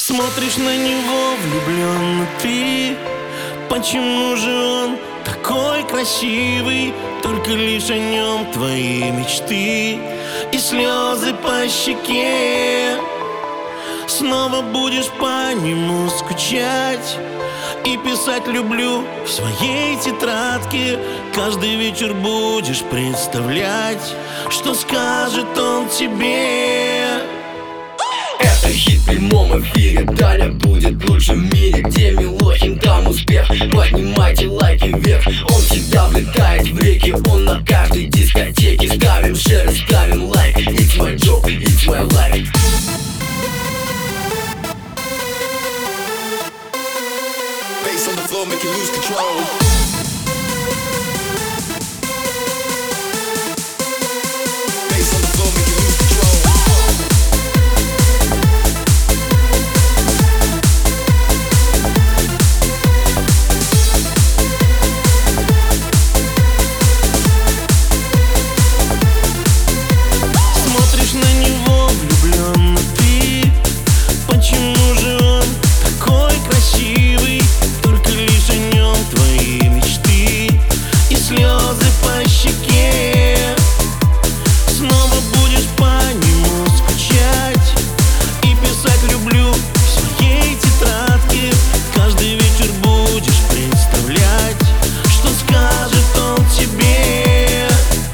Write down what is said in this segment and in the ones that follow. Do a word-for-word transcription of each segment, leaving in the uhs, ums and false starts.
Смотришь на него влюбленно ты. Почему же он такой красивый? Только лишь о нем твои мечты и слезы по щеке. Снова будешь по нему скучать и писать «люблю» в своей тетрадке. Каждый вечер будешь представлять, что скажет он тебе. Это хит в прямом эфире. Таня будет лучше в мире. Где Милохин, там успех. Поднимайте лайки вверх. Он всегда влетает в реки. Он на каждой дискотеке. Ставим шер, ставим лайк. It's my job, it's my life. Bass on the floor, make you lose control. Bass on the floor, make you lose control. Смотришь на него влюбленно ты. Почему же он такой красивый? Только лишь о нем твои мечты и слезы по щеке. Снова будешь по нему скучать и писать «люблю» в своей тетрадке. Каждый вечер будешь представлять, что скажет он тебе.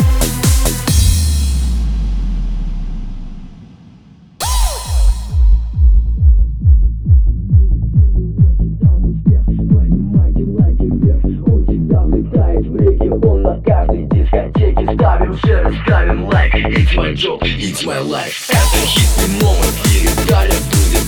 Поднимайте лайки вверх. Он всегда влетает в реки. Он на каждой дискотеке. Ставим шер, ставим лайк. It's my job, it's my life. Это хит в прямом эфире. Таня будет